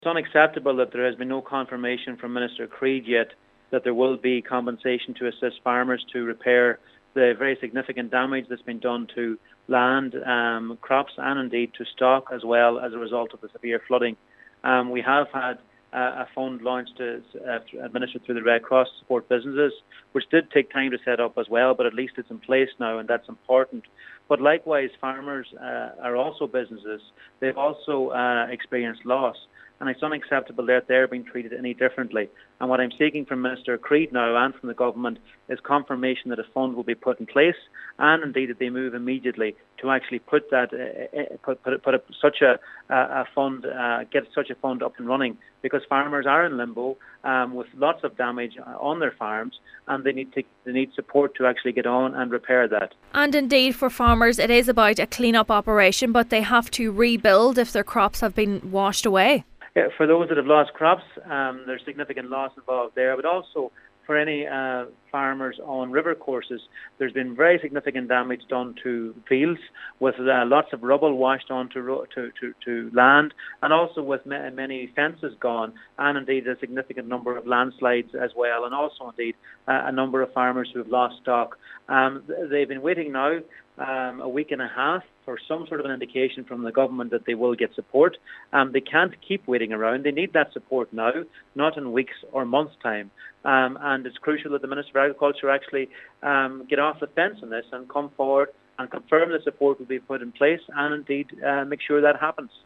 It's unacceptable that there has been no confirmation from Minister Creed yet that there will be compensation to assist farmers to repair the very significant damage that's been done to land, crops and indeed to stock as well as a result of the severe flooding. We have had a fund launched administered through the Red Cross to support businesses, which did take time to set up as well, but at least it's in place now and that's important. But likewise, farmers are also businesses. They've also experienced loss. And it's unacceptable that they're being treated any differently. And what I'm seeking from Minister Creed now and from the government is confirmation that a fund will be put in place, and indeed that they move immediately to actually put such a fund up and running, because farmers are in limbo with lots of damage on their farms, and they need support to actually get on and repair that. And indeed, for farmers, it is about a clean-up operation, but they have to rebuild if their crops have been washed away. For those that have lost crops, there's significant loss involved there, but also for any farmers on river courses, there's been very significant damage done to fields, with lots of rubble washed onto to land, and also with many fences gone, and indeed a significant number of landslides as well, and also indeed a number of farmers who have lost stock. They've been waiting now a week and a half for some sort of an indication from the government that they will get support. They can't keep waiting around. They need that support now, not in weeks or months' time. And it's crucial that the Minister of Agriculture actually get off the fence on this and come forward and confirm the support will be put in place, and indeed make sure that happens.